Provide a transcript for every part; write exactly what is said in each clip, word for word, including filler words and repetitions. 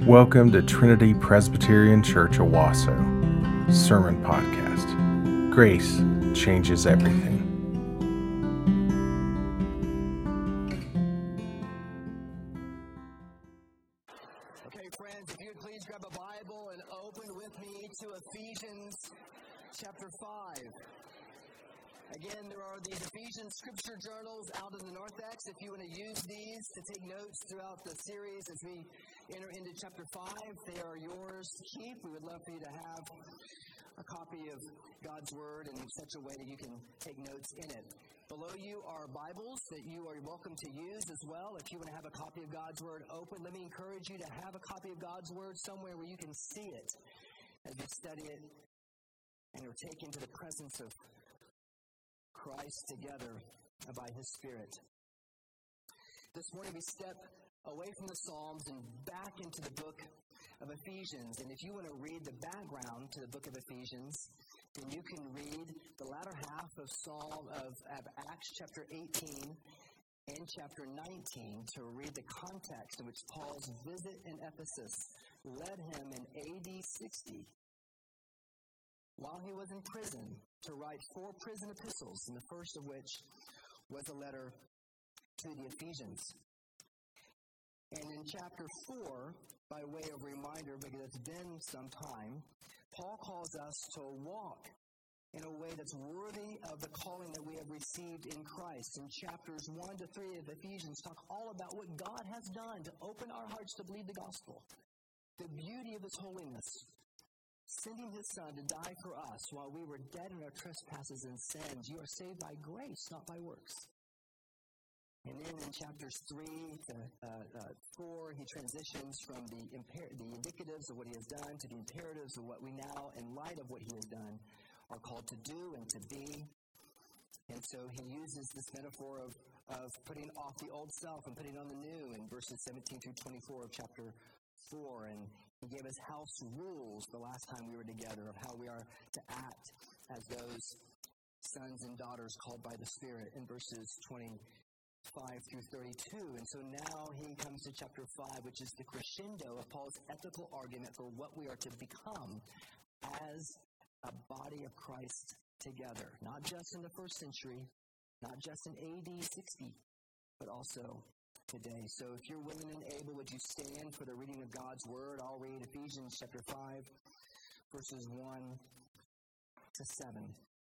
Welcome to Trinity Presbyterian Church Owasso Sermon Podcast. Grace changes everything. Okay, friends, if you would please grab a Bible and open with me to Ephesians chapter five. Again, there are these Ephesians scripture journals out in the Narthex. If you want to use these to take notes throughout the series as we enter into chapter five, they are yours to keep. We would love for you to have a copy of God's Word in such a way that you can take notes in it. Below you are Bibles that you are welcome to use as well. If you want to have a copy of God's Word open, let me encourage you to have a copy of God's Word somewhere where you can see it as you study it and are taken to the presence of Christ together by His Spirit. This morning we step away from the Psalms and back into the book of Ephesians. And if you want to read the background to the book of Ephesians, then you can read the latter half of Psalm of, of Acts chapter eighteen and chapter nineteen to read the context in which Paul's visit in Ephesus led him in A D sixty, while he was in prison, to write four prison epistles, and the first of which was a letter to the Ephesians. And in chapter four, by way of reminder, because it's been some time, Paul calls us to walk in a way that's worthy of the calling that we have received in Christ. In chapters one to three of Ephesians talk all about what God has done to open our hearts to believe the gospel, the beauty of His holiness, sending His Son to die for us while we were dead in our trespasses and sins. You are saved by grace, not by works. And then in chapters three to uh, uh, four, he transitions from the, imper- the indicatives of what He has done to the imperatives of what we now, in light of what He has done, are called to do and to be. And so he uses this metaphor of, of putting off the old self and putting on the new in verses seventeen through twenty-four of chapter four. And he gave us house rules the last time we were together of how we are to act as those sons and daughters called by the Spirit in verses twenty-five through thirty-two. And so now he comes to chapter five, which is the crescendo of Paul's ethical argument for what we are to become as a body of Christ together. Not just in the first century, not just in A D sixty, but also today. So if you're willing and able, would you stand for the reading of God's Word? I'll read Ephesians chapter five, verses one to seven.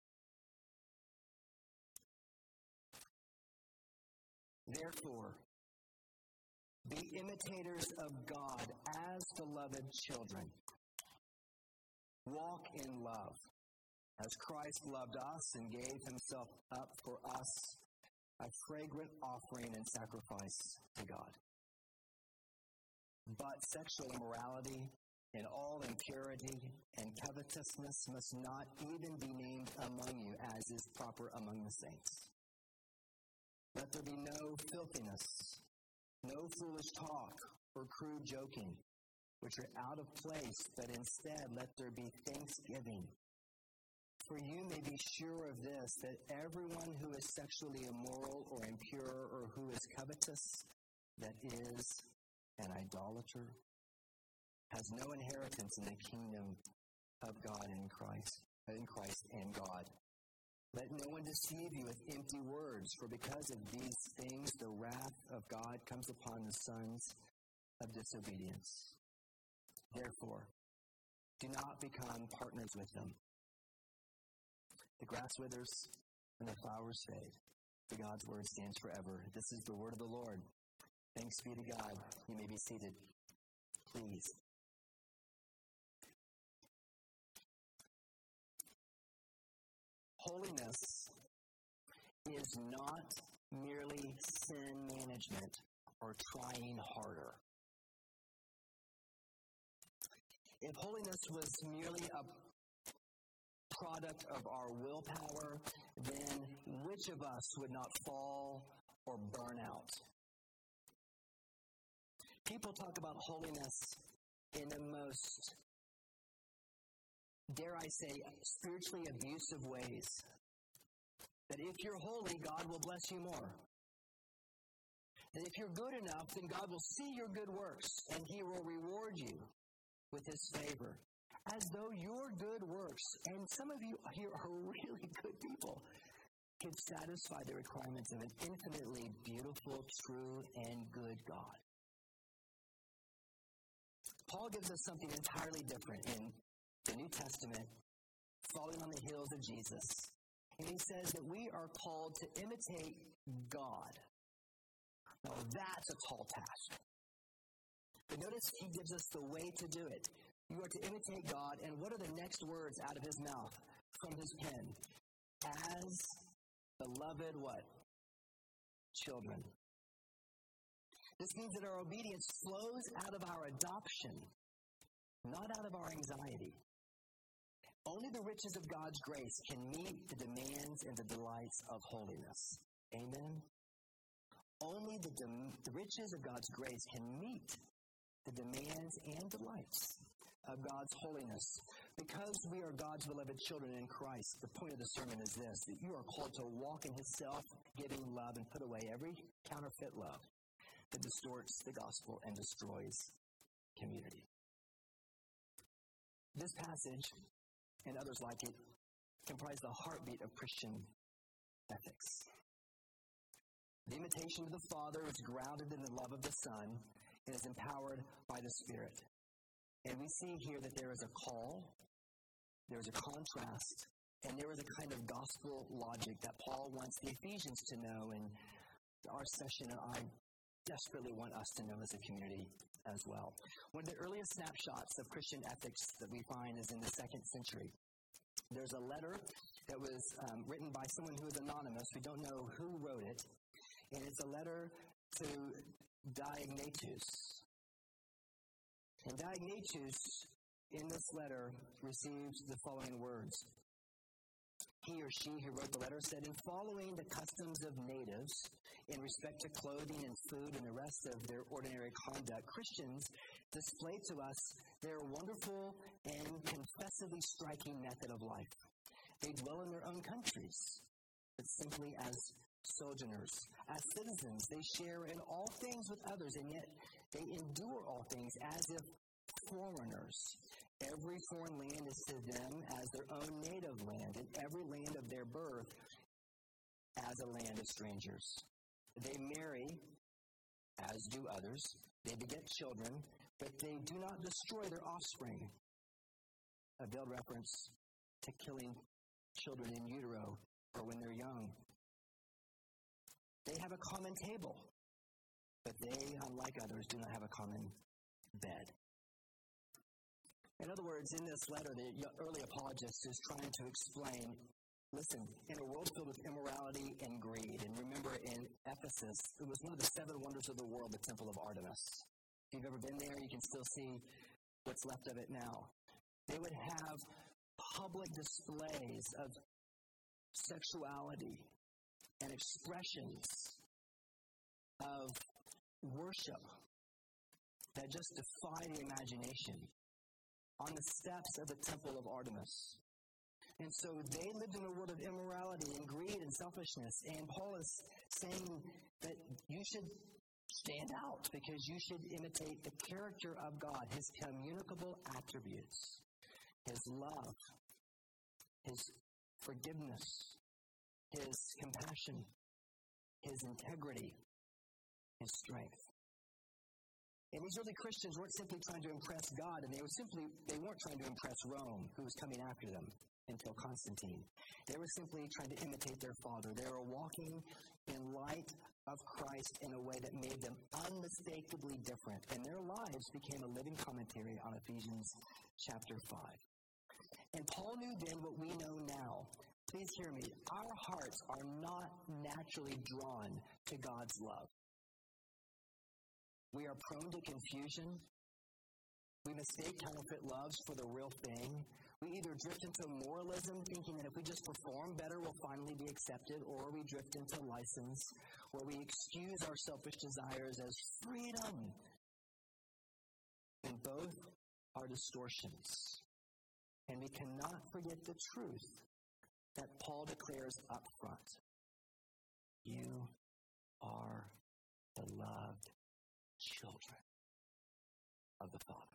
Therefore, be imitators of God as beloved children. Walk in love, as Christ loved us and gave Himself up for us, a fragrant offering and sacrifice to God. But sexual immorality and all impurity and covetousness must not even be named among you, as is proper among the saints. Let there be no filthiness, no foolish talk or crude joking, which are out of place, but instead let there be thanksgiving. For you may be sure of this, that everyone who is sexually immoral or impure or who is covetous, that is an idolater, has no inheritance in the kingdom of God in Christ, in Christ and God. Let no one deceive you with empty words, for because of these things the wrath of God comes upon the sons of disobedience. Therefore, do not become partners with them. The grass withers and the flowers fade, but God's word stands forever. This is the word of the Lord. Thanks be to God. You may be seated, please. Holiness is not merely sin management or trying harder. If holiness was merely a product of our willpower, then which of us would not fall or burn out? People talk about holiness in the most, dare I say, spiritually abusive ways. That if you're holy, God will bless you more. that if you're good enough, then God will see your good works, and he will reward you with his favor, as though your good works, and some of you here are really good people, could satisfy the requirements of an infinitely beautiful, true, and good God. Paul gives us something entirely different in the New Testament, following on the heels of Jesus. And he says that we are called to imitate God. Now, that's a tall task. But notice he gives us the way to do it. You are to imitate God, and what are the next words out of his mouth from his pen? As beloved what? Children. This means that our obedience flows out of our adoption, not out of our anxiety. Only the riches of God's grace can meet the demands and the delights of holiness. Amen? Only the, de- the riches of God's grace can meet the demands and delights of God's holiness. Because we are God's beloved children in Christ, the point of the sermon is this, that you are called to walk in his self-giving love and put away every counterfeit love that distorts the gospel and destroys community. This passage, and others like it, comprise the heartbeat of Christian ethics. The imitation of the Father is grounded in the love of the Son and is empowered by the Spirit. And we see here that there is a call, there is a contrast, and there is a kind of gospel logic that Paul wants the Ephesians to know, and our session, and I desperately want us to know as a community as well. One of the earliest snapshots of Christian ethics that we find is in the second century. There's a letter that was um, written by someone who is anonymous. We don't know who wrote it. And it's a letter to Diognetus. And Diognetus, in this letter, receives the following words. He or she who wrote the letter said, in following the customs of natives in respect to clothing and food and the rest of their ordinary conduct, Christians display to us their wonderful and confessively striking method of life. They dwell in their own countries, but simply as sojourners. As citizens, they share in all things with others, and yet they endure all things as if foreigners. Every foreign land is to them as their own native land, and every land of their birth as a land of strangers. They marry, as do others. They beget children, but they do not destroy their offspring. A veiled reference to killing children in utero or when they're young. They have a common table, but they, unlike others, do not have a common bed. In other words, in this letter, the early apologist is trying to explain, listen, in a world filled with immorality and greed, and remember in Ephesus, it was one of the seven wonders of the world, the Temple of Artemis. If you've ever been there, you can still see what's left of it now. They would have public displays of sexuality and expressions of worship that just defy the imagination on the steps of the Temple of Artemis. And so they lived in a world of immorality and greed and selfishness. And Paul is saying that you should stand out because you should imitate the character of God, his communicable attributes, his love, his forgiveness, his compassion, his integrity, his strength. And these early Christians weren't simply trying to impress God, and they were simply they weren't trying to impress Rome, who was coming after them until Constantine. They were simply trying to imitate their father. They were walking in light of Christ in a way that made them unmistakably different, and their lives became a living commentary on Ephesians chapter five. And Paul knew then what we know now. Please hear me. Our hearts are not naturally drawn to God's love. We are prone to confusion. We mistake counterfeit loves for the real thing. We either drift into moralism, thinking that if we just perform better, we'll finally be accepted, or we drift into license, where we excuse our selfish desires as freedom. And both are distortions. And we cannot forget the truth that Paul declares up front. You are beloved children of the Father.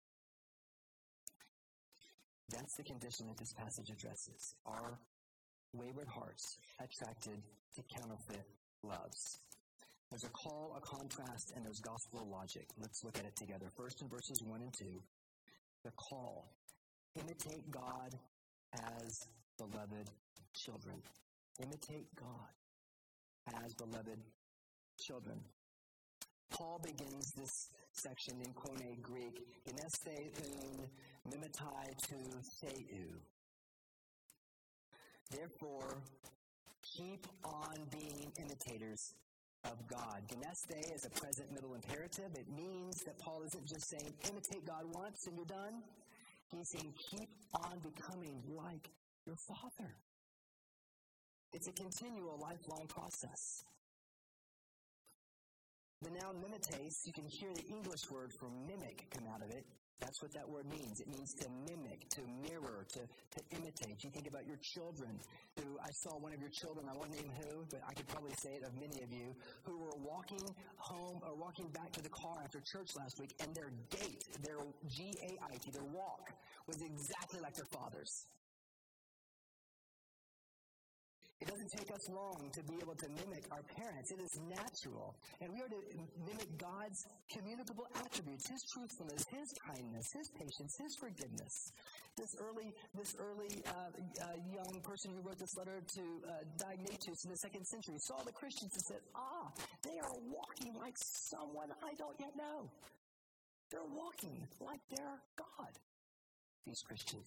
That's the condition that this passage addresses. Our wayward hearts attracted to counterfeit loves. There's a call, a contrast, and there's gospel logic. Let's look at it together. First, in verses one and two, the call. Imitate God as beloved children. Imitate God as beloved children. Paul begins this section in Koine Greek, genestheun mimetai to theou. Therefore, keep on being imitators of God. Geneste is a present middle imperative. It means that Paul isn't just saying, imitate God once and you're done. He's saying, keep on becoming like your Father. It's a continual, lifelong process. The noun mimetes, you can hear the English word for mimic come out of it. That's what that word means. It means to mimic, to mirror, to, to imitate. You think about your children, who I saw one of your children, I won't name who, but I could probably say it of many of you, who were walking home or walking back to the car after church last week, and their gait, their G A I T, their walk, was exactly like their father's. It doesn't take us long to be able to mimic our parents. It is natural. And we are to mimic God's communicable attributes, His truthfulness, His kindness, His patience, His forgiveness. This early this early uh, uh, young person who wrote this letter to uh, Diognetus in the second century saw the Christians and said, ah, they are walking like someone I don't yet know. They're walking like their God, these Christians.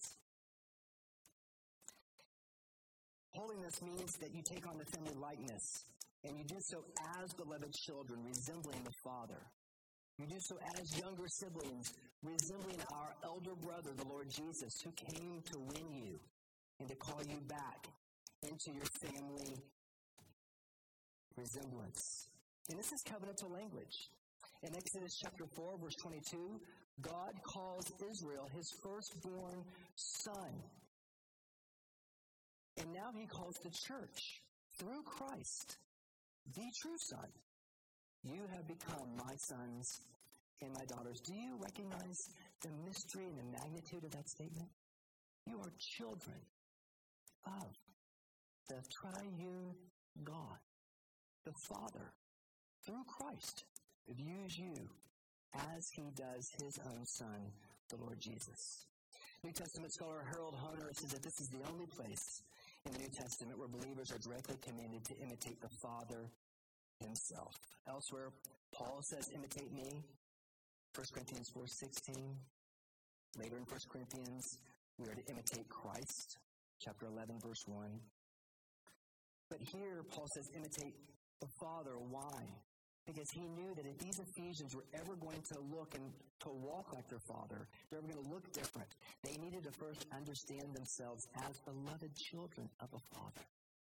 Holiness means that you take on the family likeness, and you do so as beloved children, resembling the Father. You do so as younger siblings, resembling our elder brother, the Lord Jesus, who came to win you and to call you back into your family resemblance. And this is covenantal language. In Exodus chapter four, verse twenty-two, God calls Israel his firstborn son. And now he calls the church, through Christ, the true son. You have become my sons and my daughters. Do you recognize the mystery and the magnitude of that statement? You are children of the triune God, the Father, through Christ, views you as he does his own son, the Lord Jesus. New Testament scholar Harold Hoehner says that this is the only place in the New Testament where believers are directly commanded to imitate the Father himself. Elsewhere, Paul says, imitate me, First Corinthians four sixteen. Later in First Corinthians, we are to imitate Christ, chapter eleven, verse one. But here, Paul says, imitate the Father. Why? Because he knew that if these Ephesians were ever going to look and to walk like their Father, they were going to look different. They needed to first understand themselves as beloved children of a Father.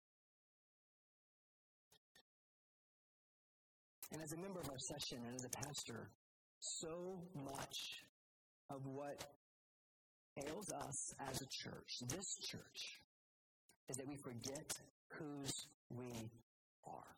And as a member of our session and as a pastor, so much of what ails us as a church, this church, is that we forget whose we are.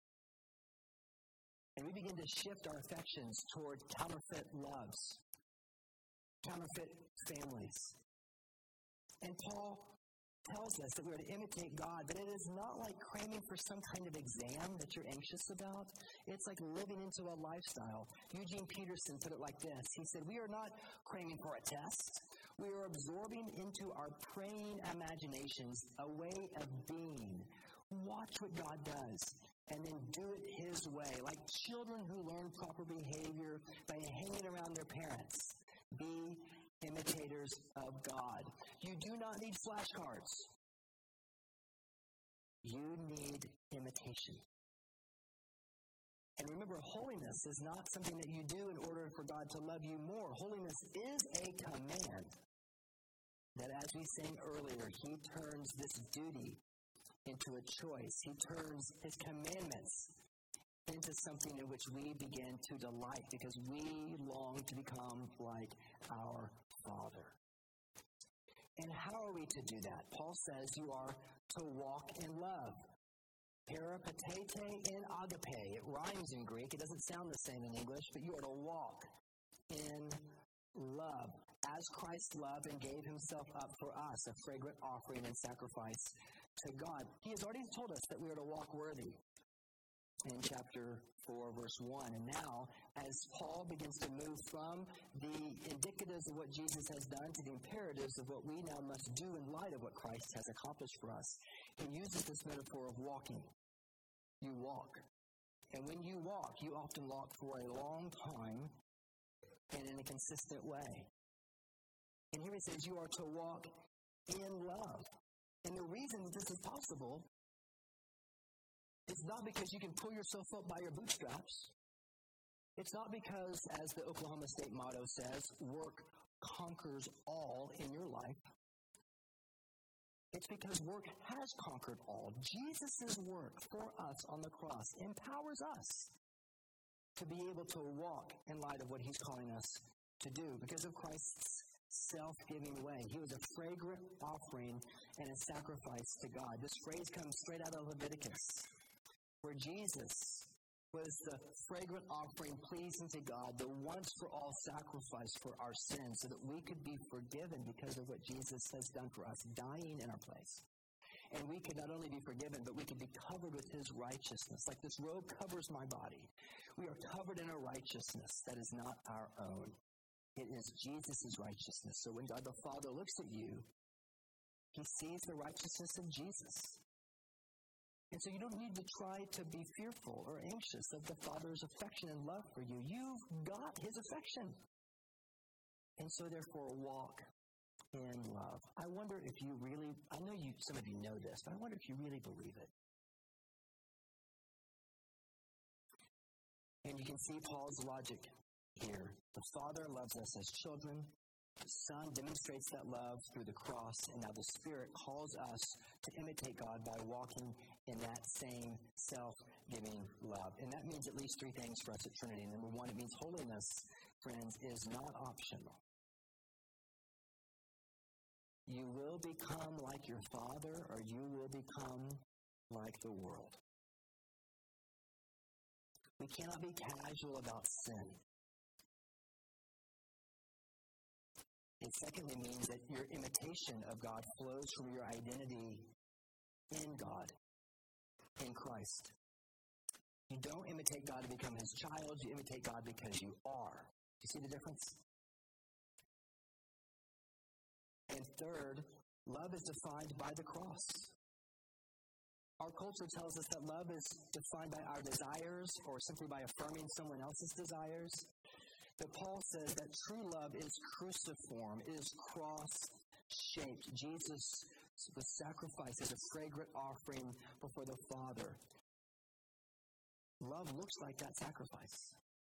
And we begin to shift our affections toward counterfeit loves, counterfeit families. And Paul tells us that we are to imitate God, but it is not like cramming for some kind of exam that you're anxious about. It's like living into a lifestyle. Eugene Peterson put it like this. He said, we are not cramming for a test. We are absorbing into our praying imaginations a way of being. Watch what God does, and then do it his way, like children who learn proper behavior by hanging around their parents. Be imitators of God. You do not need flashcards. You need imitation. And remember, holiness is not something that you do in order for God to love you more. Holiness is a command that, as we sang earlier, he turns this duty into a choice. He turns his commandments into something in which we begin to delight because we long to become like our Father. And how are we to do that? Paul says you are to walk in love. Peripatete in agape. It rhymes in Greek. It doesn't sound the same in English, but you are to walk in love, as Christ loved and gave himself up for us, a fragrant offering and sacrifice to God. He has already told us that we are to walk worthy in chapter four, verse one. And now, as Paul begins to move from the indicatives of what Jesus has done to the imperatives of what we now must do in light of what Christ has accomplished for us, he uses this metaphor of walking. You walk. And when you walk, you often walk for a long time and in a consistent way. And here he says you are to walk in love. And the reason that this is possible is not because you can pull yourself up by your bootstraps. It's not because, as the Oklahoma State motto says, work conquers all in your life. It's because work has conquered all. Jesus' work for us on the cross empowers us to be able to walk in light of what he's calling us to do because of Christ's self-giving way. He was a fragrant offering and a sacrifice to God. This phrase comes straight out of Leviticus, where Jesus was the fragrant offering pleasing to God, the once-for-all sacrifice for our sins, so that we could be forgiven because of what Jesus has done for us, dying in our place. And we could not only be forgiven, but we could be covered with his righteousness. Like this robe covers my body. We are covered in a righteousness that is not our own. It is Jesus' righteousness. So when God the Father looks at you, he sees the righteousness of Jesus. And so you don't need to try to be fearful or anxious of the Father's affection and love for you. You've got his affection. And so therefore walk in love. I wonder if you really, I know you, some of you know this, but I wonder if you really believe it. And you can see Paul's logic here. The Father loves us as children. The Son demonstrates that love through the cross, and now the Spirit calls us to imitate God by walking in that same self-giving love. And that means at least three things for us at Trinity. Number one, it means holiness, friends, is not optional. You will become like your Father, or you will become like the world. We cannot be casual about sin. It secondly means that your imitation of God flows from your identity in God, in Christ. You don't imitate God to become his child. You imitate God because you are. Do you see the difference? And third, love is defined by the cross. Our culture tells us that love is defined by our desires or simply by affirming someone else's desires. But Paul says that true love is cruciform, is cross-shaped. Jesus was sacrificed as a fragrant offering before the Father. Love looks like that sacrifice.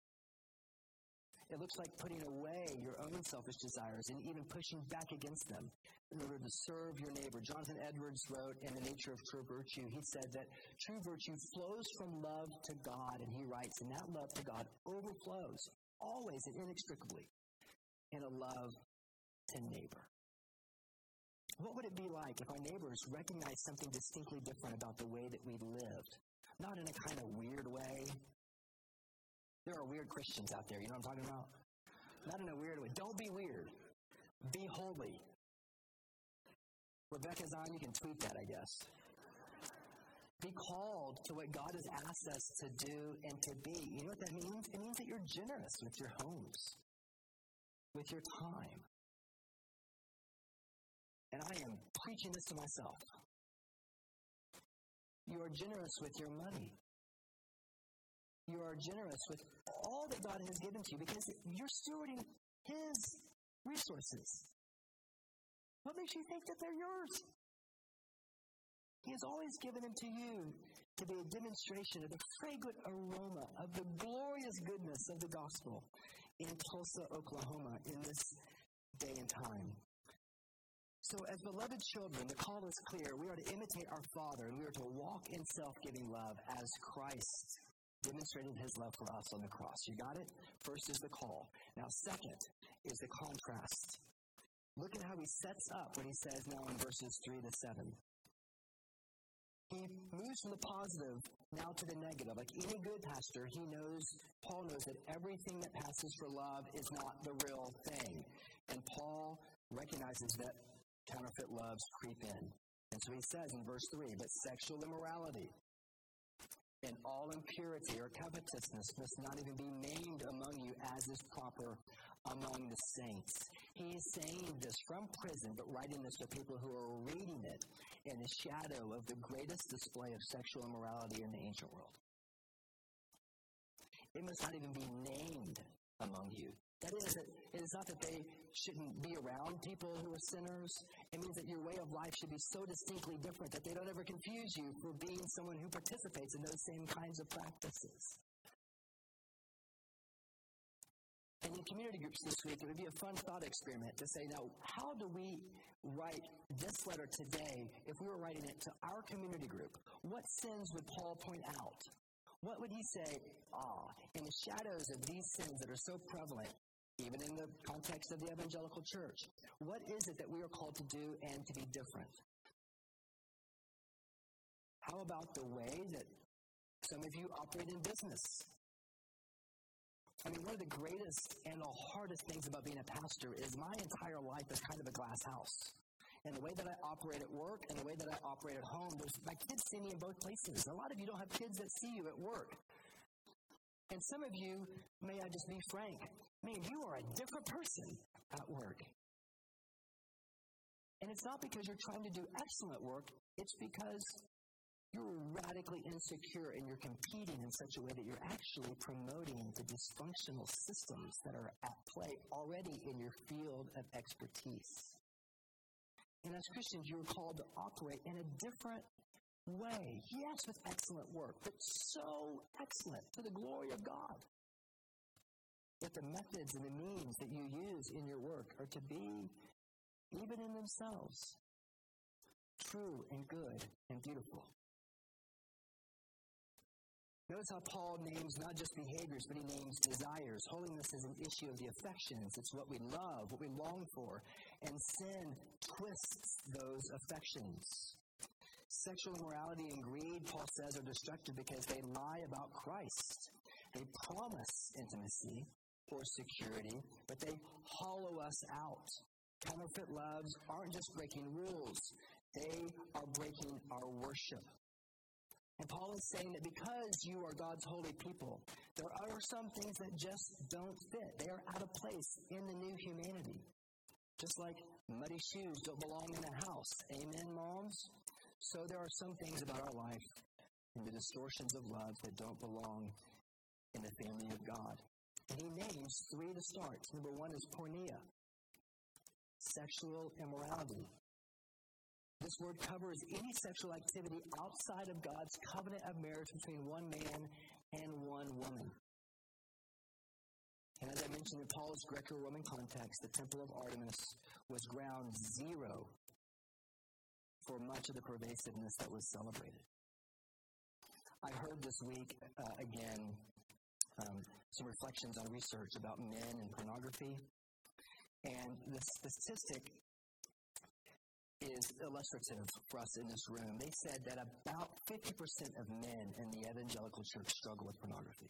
It looks like putting away your own selfish desires and even pushing back against them in order to serve your neighbor. Jonathan Edwards wrote in The Nature of True Virtue, he said that true virtue flows from love to God, and he writes, and that love to God overflows always and inextricably in a love to neighbor. What would it be like if our neighbors recognized something distinctly different about the way that we lived? Not in a kind of weird way. There are weird Christians out there, you know what I'm talking about? Not in a weird way. Don't be weird. Be holy. Rebecca's on, you can tweet that, I guess. Be called to what God has asked us to do and to be. You know what that means? It means that you're generous with your homes, with your time. And I am preaching this to myself. You are generous with your money. You are generous with all that God has given to you because you're stewarding his resources. What makes you think that they're yours? He has always given them to you to be a demonstration of the fragrant aroma of the glorious goodness of the gospel in Tulsa, Oklahoma in this day and time. So as beloved children, the call is clear. We are to imitate our Father, and we are to walk in self-giving love as Christ demonstrated his love for us on the cross. You got it? First is the call. Now second is the contrast. Look at how he sets up when he says now in verses three to seven. he moves from the positive now to the negative. Like any good pastor, he knows, Paul knows that everything that passes for love is not the real thing. And Paul recognizes that counterfeit loves creep in. And so he says in verse three, but sexual immorality and all impurity or covetousness must not even be named among you as is proper among the saints. He's saying this from prison, but writing this to people who are reading it in the shadow of the greatest display of sexual immorality in the ancient world. It must not even be named among you. That is, it is not that they shouldn't be around people who are sinners. It means that your way of life should be so distinctly different that they don't ever confuse you for being someone who participates in those same kinds of practices. And in community groups this week, it would be a fun thought experiment to say, now, how do we write this letter today if we were writing it to our community group? What sins would Paul point out? What would he say, ah, in the shadows of these sins that are so prevalent, even in the context of the evangelical church, what is it that we are called to do and to be different? How about the way that some of you operate in business? I mean, one of the greatest and the hardest things about being a pastor is my entire life is kind of a glass house. And the way that I operate at work and the way that I operate at home, there's, my kids see me in both places. A lot of you don't have kids that see you at work. And some of you, may I just be frank, man, you are a different person at work. And it's not because you're trying to do excellent work, it's because you're radically insecure and you're competing in such a way that you're actually promoting the dysfunctional systems that are at play already in your field of expertise. And as Christians, you're called to operate in a different way. Yes, with excellent work, but so excellent to the glory of God. That the methods and the means that you use in your work are to be, even in themselves, true and good and beautiful. Notice how Paul names not just behaviors, but he names desires. Holiness is an issue of the affections. It's what we love, what we long for. And sin twists those affections. Sexual immorality and greed, Paul says, are destructive because they lie about Christ. They promise intimacy or security, but they hollow us out. Counterfeit loves aren't just breaking rules. They are breaking our worship. And Paul is saying that because you are God's holy people, there are some things that just don't fit. They are out of place in the new humanity. Just like muddy shoes don't belong in a house. Amen, moms? So there are some things about our life and the distortions of love that don't belong in the family of God. And he names three to start. Number one is porneia, sexual immorality. This word covers any sexual activity outside of God's covenant of marriage between one man and one woman. And as I mentioned in Paul's Greco-Roman context, the Temple of Artemis was ground zero for much of the pervasiveness that was celebrated. I heard this week, uh, again, um, some reflections on research about men and pornography. And the statistic is illustrative for us in this room. They said that about fifty percent of men in the evangelical church struggle with pornography.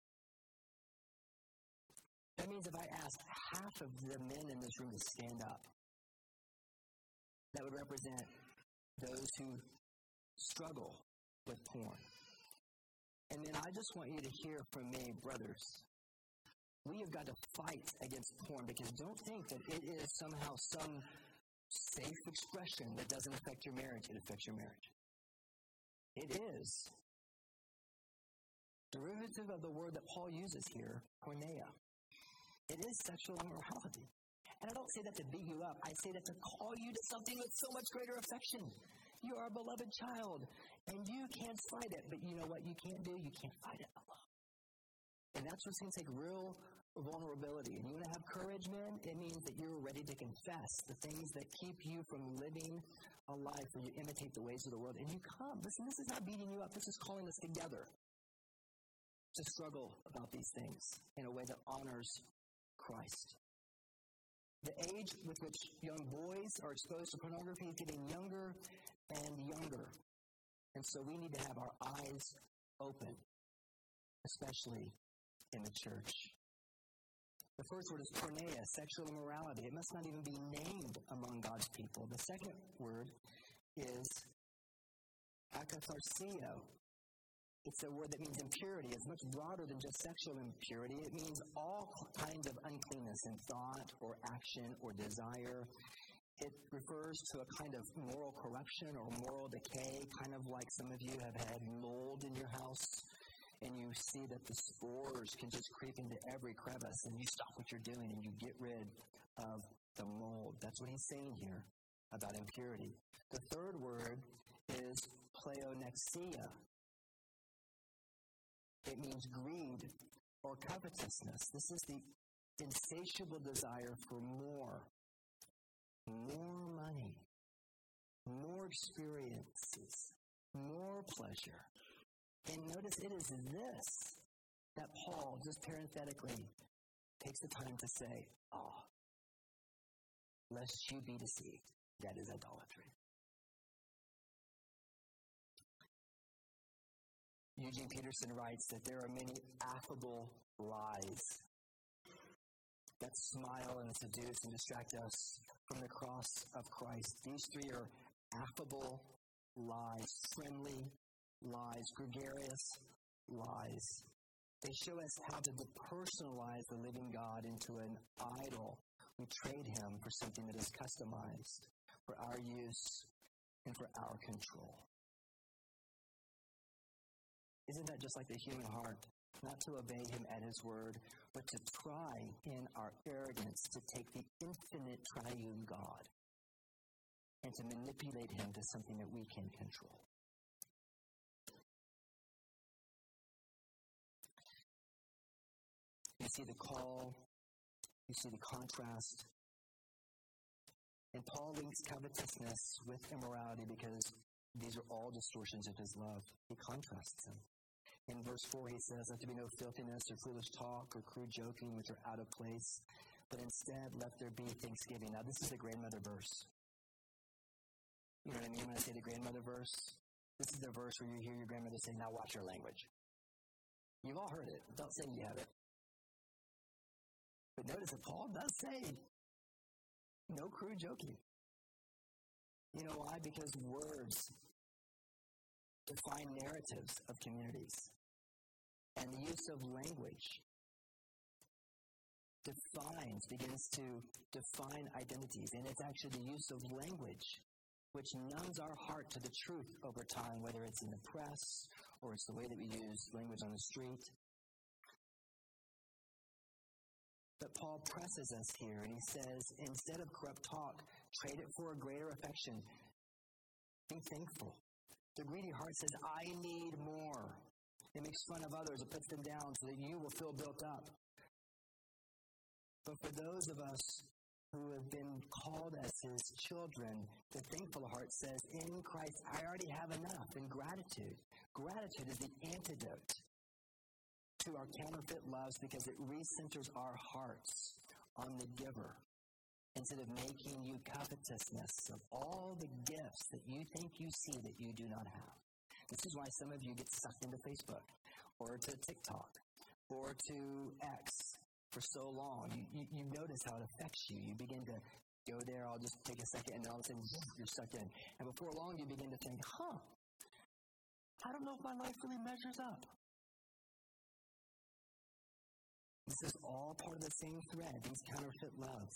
That means if I asked half of the men in this room to stand up, that would represent those who struggle with porn. And then I just want you to hear from me, brothers. We have got to fight against porn because don't think that it is somehow some safe expression that doesn't affect your marriage. It affects your marriage. It is derivative of the word that Paul uses here, porneia. It is sexual immorality. And I don't say that to beat you up. I say that to call you to something with so much greater affection. You are a beloved child, and you can't fight it. But you know what you can't do? You can't fight it alone. And that's what's going to take real vulnerability. And you want to have courage, man? It means that you're ready to confess the things that keep you from living a life where you imitate the ways of the world. And you come. Listen, this is not beating you up. This is calling us together to struggle about these things in a way that honors Christ. The age with which young boys are exposed to pornography is getting younger and younger. And so we need to have our eyes open, especially in the church. The first word is porneia, sexual immorality. It must not even be named among God's people. The second word is akatharsia. It's a word that means impurity. It's much broader than just sexual impurity. It means all kinds of uncleanness in thought or action or desire. It refers to a kind of moral corruption or moral decay, kind of like some of you have had mold in your house, and you see that the spores can just creep into every crevice, and you stop what you're doing and you get rid of the mold. That's what he's saying here about impurity. The third word is pleonexia. It means greed or covetousness. This is the insatiable desire for more. More money, more experiences, more pleasure. And notice it is this that Paul, just parenthetically, takes the time to say, ah, lest you be deceived. That is idolatry. Eugene Peterson writes that there are many affable lies that smile and seduce and distract us from the cross of Christ. These three are affable lies, friendly lies, gregarious lies. They show us how to depersonalize the living God into an idol. We trade him for something that is customized for our use and for our control. Isn't that just like the human heart? Not to obey him at his word, but to try in our arrogance to take the infinite triune God and to manipulate him to something that we can control. You see the call, you see the contrast. And Paul links covetousness with immorality because these are all distortions of his love. He contrasts them. In verse four, he says, let there be no filthiness or foolish talk or crude joking, which are out of place, but instead let there be thanksgiving. Now, this is the grandmother verse. You know what I mean when I say the grandmother verse? This is the verse where you hear your grandmother say, now watch your language. You've all heard it. Don't say you haven't. But notice that Paul does say, no crude joking. You know why? Because words define narratives of communities. And the use of language defines, begins to define identities. And it's actually the use of language which numbs our heart to the truth over time, whether it's in the press or it's the way that we use language on the street. But Paul presses us here, and he says, instead of corrupt talk, trade it for a greater affection. Be thankful. The greedy heart says, I need more. It makes fun of others. It puts them down so that you will feel built up. But for those of us who have been called as his children, the thankful heart says, in Christ, I already have enough. And gratitude. Gratitude is the antidote to our counterfeit loves because it recenters our hearts on the giver instead of making you covetousness of all the gifts that you think you see that you do not have. This is why some of you get sucked into Facebook or to TikTok or to X for so long. You, you, you notice how it affects you. You begin to go there, I'll just take a second, and all of a sudden you're sucked in. And before long you begin to think, huh, I don't know if my life really measures up. This is all part of the same thread, these counterfeit loves.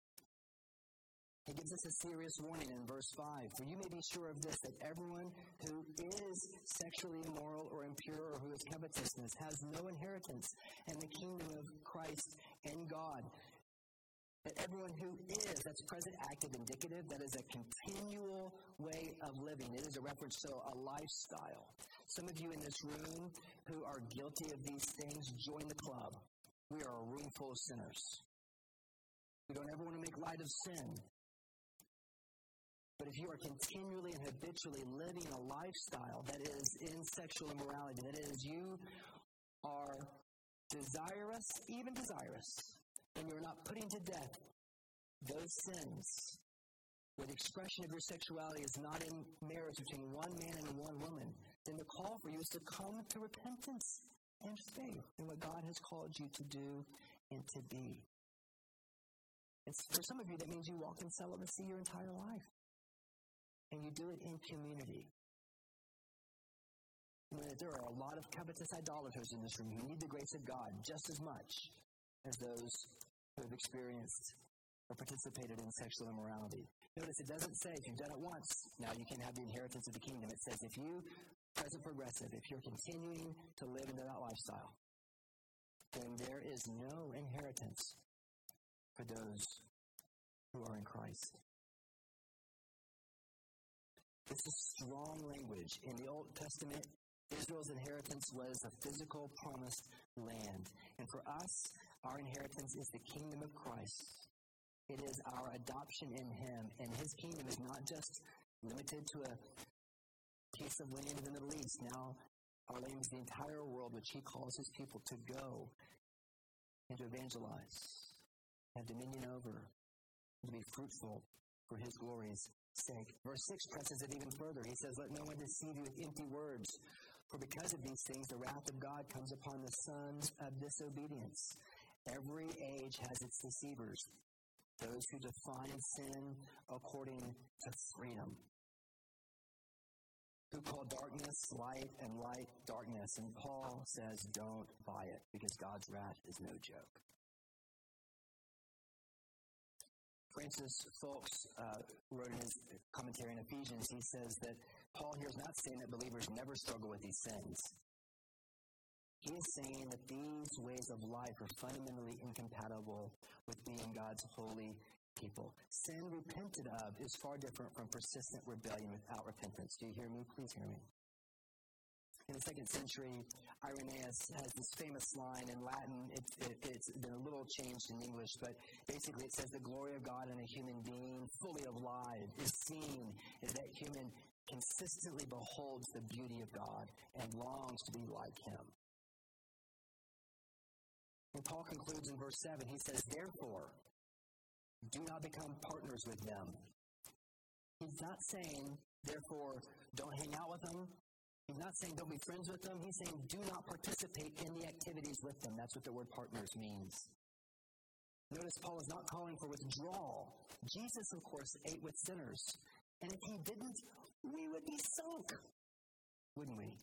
He gives us a serious warning in verse five. For you may be sure of this, that everyone who is sexually immoral or impure or who is covetousness has no inheritance in the kingdom of Christ and God. That everyone who is, that's present, active, indicative, that is a continual way of living. It is a reference to a lifestyle. Some of you in this room who are guilty of these things, join the club. We are a room full of sinners. We don't ever want to make light of sin. But if you are continually and habitually living a lifestyle that is in sexual immorality, that is, you are desirous, even desirous, and you're not putting to death those sins, where the expression of your sexuality is not in marriage between one man and one woman, then the call for you is to come to repentance and faith in what God has called you to do and to be. And for some of you, that means you walk in celibacy your entire life. And you do it in community. You know, there are a lot of covetous idolaters in this room who need the grace of God just as much as those who have experienced or participated in sexual immorality. Notice it doesn't say if you've done it once, now you can have the inheritance of the kingdom. It says if you, present progressive, if you're continuing to live into that lifestyle, then there is no inheritance for those who are in Christ. This is strong language. In the Old Testament, Israel's inheritance was a physical promised land. And for us, our inheritance is the kingdom of Christ. It is our adoption in Him. And His kingdom is not just limited to a piece of land in the Middle East. Now, our land is the entire world which He calls His people to go and to evangelize, have dominion over, and to be fruitful for His glory's sake. Verse six presses it even further. He says, let no one deceive you with empty words. For because of these things, the wrath of God comes upon the sons of disobedience. Every age has its deceivers, those who define sin according to freedom, who call darkness light and light darkness. And Paul says, don't buy it, because God's wrath is no joke. Francis Folks uh, wrote in his commentary in Ephesians, he says that Paul here is not saying that believers never struggle with these sins. He is saying that these ways of life are fundamentally incompatible with being God's holy people. Sin repented of is far different from persistent rebellion without repentance. Do you hear me? Please hear me. In the second century, Irenaeus has this famous line in Latin. It, it, it's been a little changed in English, but basically it says the glory of God in a human being, fully alive, is seen as that human consistently beholds the beauty of God and longs to be like Him. And Paul concludes in verse seven. He says, therefore, do not become partners with them. He's not saying, therefore, don't hang out with them. He's not saying don't be friends with them. He's saying do not participate in the activities with them. That's what the word partners means. Notice Paul is not calling for withdrawal. Jesus, of course, ate with sinners. And if He didn't, we would be sunk, wouldn't we?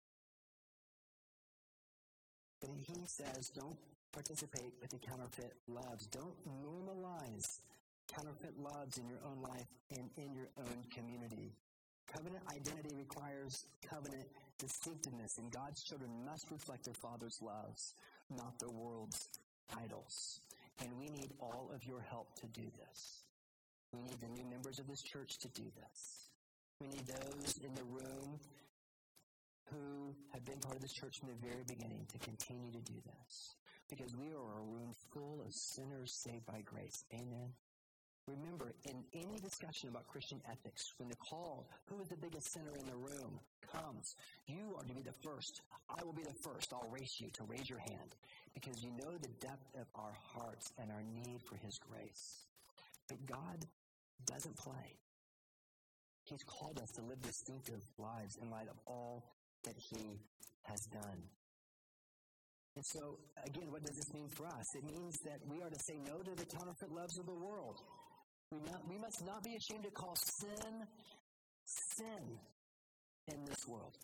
But He says don't participate with the counterfeit loves. Don't normalize counterfeit loves in your own life and in your own community. Covenant identity requires covenant distinctiveness, and God's children must reflect their Father's loves, not the world's idols. And we need all of your help to do this. We need the new members of this church to do this. We need those in the room who have been part of this church from the very beginning to continue to do this. Because we are a room full of sinners saved by grace. Amen? Remember, in any discussion about Christian ethics, when the call, who is the biggest sinner in the room, comes, you are to be the first. I will be the first. I'll race you to raise your hand, because you know the depth of our hearts and our need for His grace. But God doesn't play. He's called us to live distinctive lives in light of all that He has done. And so, again, what does this mean for us? It means that we are to say no to the counterfeit loves of the world. We, not, we must not be ashamed to call sin, sin in this world.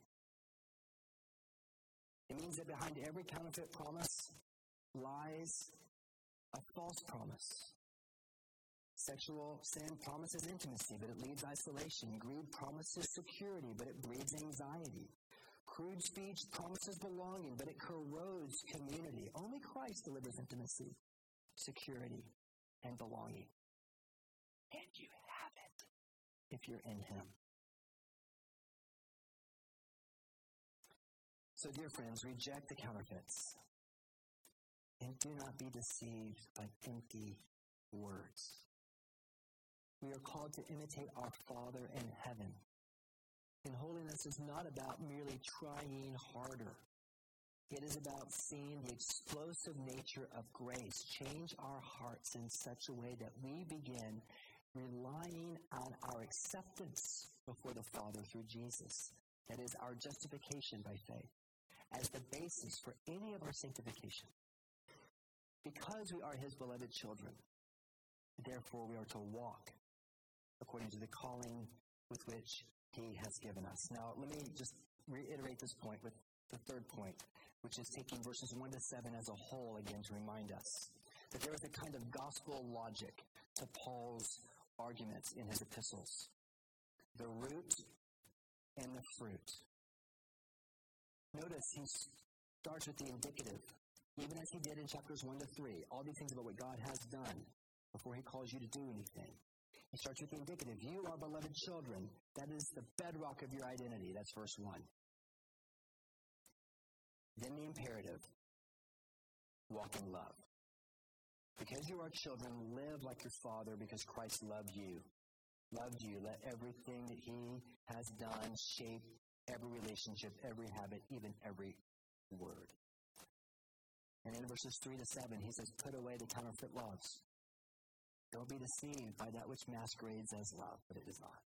It means that behind every counterfeit promise lies a false promise. Sexual sin promises intimacy, but it leaves isolation. Greed promises security, but it breeds anxiety. Crude speech promises belonging, but it corrodes community. Only Christ delivers intimacy, security, and belonging. And you have it if you're in Him. So, dear friends, reject the counterfeits. And do not be deceived by empty words. We are called to imitate our Father in heaven. And holiness is not about merely trying harder. It is about seeing the explosive nature of grace change our hearts in such a way that we begin relying on our acceptance before the Father through Jesus. That is our justification by faith as the basis for any of our sanctification. Because we are his beloved children, therefore we are to walk according to the calling with which he has given us. Now, let me just reiterate this point with the third point, which is taking verses one to seven as a whole again to remind us that there is a kind of gospel logic to Paul's arguments in his epistles. The root and the fruit. Notice he starts with the indicative, even as he did in chapters one to three, all these things about what God has done before he calls you to do anything. He starts with the indicative. You are beloved children. That is the bedrock of your identity. That's verse one. Then the imperative. Walk in love. Because you are children, live like your Father because Christ loved you. Loved you. Let everything that he has done shape every relationship, every habit, even every word. And in verses three to seven, he says, put away the counterfeit loves. Don't be deceived by that which masquerades as love, but it is not.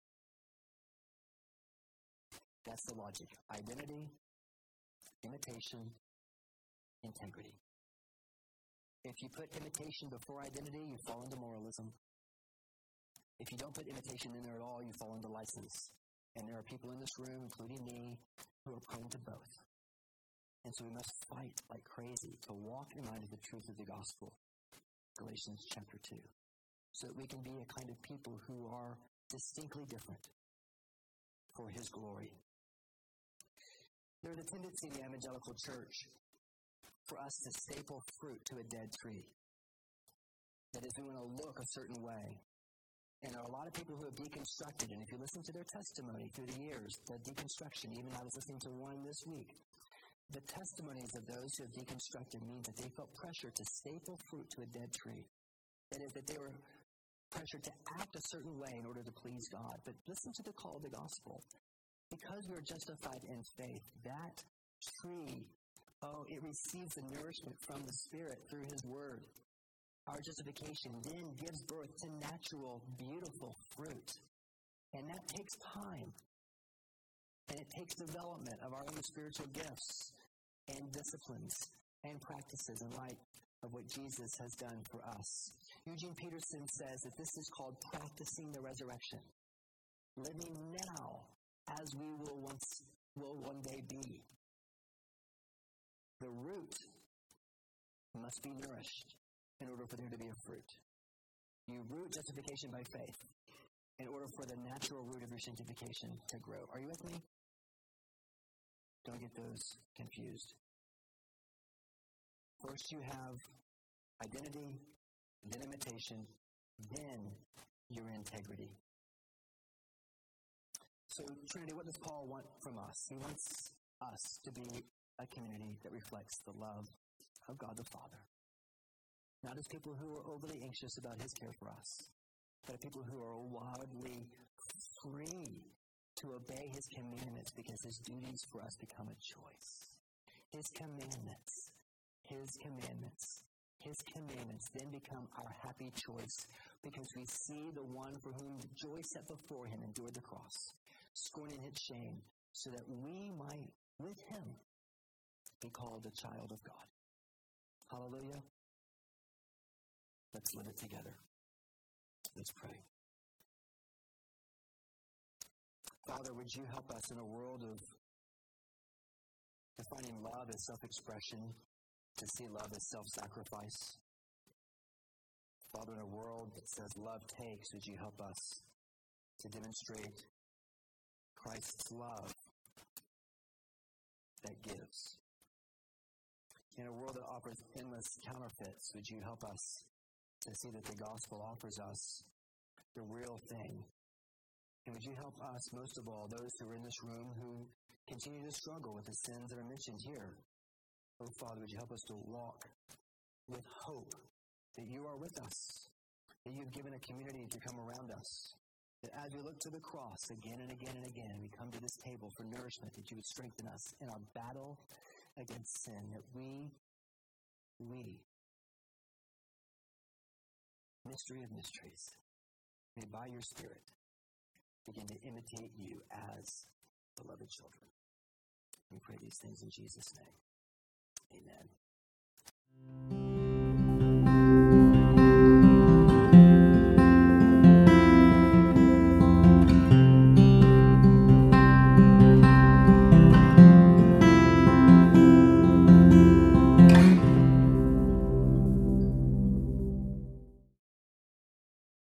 That's the logic. Identity, imitation, integrity. If you put imitation before identity, you fall into moralism. If you don't put imitation in there at all, you fall into license. And there are people in this room, including me, who are prone to both. And so we must fight like crazy to walk in line with the truth of the gospel. Galatians chapter two. So that we can be a kind of people who are distinctly different for his glory. There's a tendency in the evangelical church for us to staple fruit to a dead tree. That is, we want to look a certain way. And there are a lot of people who have deconstructed, and if you listen to their testimony through the years, the deconstruction, even I was listening to one this week, the testimonies of those who have deconstructed means that they felt pressure to staple fruit to a dead tree. That is, that they were pressured to act a certain way in order to please God. But listen to the call of the gospel. Because we are justified in faith, that tree, oh, it receives the nourishment from the Spirit through his word. Our justification then gives birth to natural, beautiful fruit. And that takes time. And it takes development of our own spiritual gifts and disciplines and practices in light of what Jesus has done for us. Eugene Peterson says that this is called practicing the resurrection. Living now as we will once will one day be. The root must be nourished in order for there to be a fruit. You root justification by faith in order for the natural root of your sanctification to grow. Are you with me? Don't get those confused. First you have identity, then imitation, then your integrity. So, Trinity, what does Paul want from us? He wants us to be a community that reflects the love of God the Father. Not as people who are overly anxious about his care for us, but as people who are wildly free to obey his commandments because his duties for us become a choice. His commandments, his commandments, his commandments then become our happy choice because we see the one for whom joy set before him endured the cross, scorning its shame, so that we might, with him, be called a child of God. Hallelujah. Let's live it together. Let's pray. Father, would you help us in a world of defining love as self-expression, to see love as self-sacrifice? Father, in a world that says love takes, would you help us to demonstrate Christ's love that gives? In a world that offers endless counterfeits, would you help us to see that the gospel offers us the real thing? And would you help us, most of all, those who are in this room who continue to struggle with the sins that are mentioned here? Oh, Father, would you help us to walk with hope that you are with us, that you've given a community to come around us, that as we look to the cross again and again and again, we come to this table for nourishment, that you would strengthen us in our battle against sin, that we, we, mystery of mysteries, may by your Spirit begin to imitate you as beloved children. We pray these things in Jesus' name. Amen.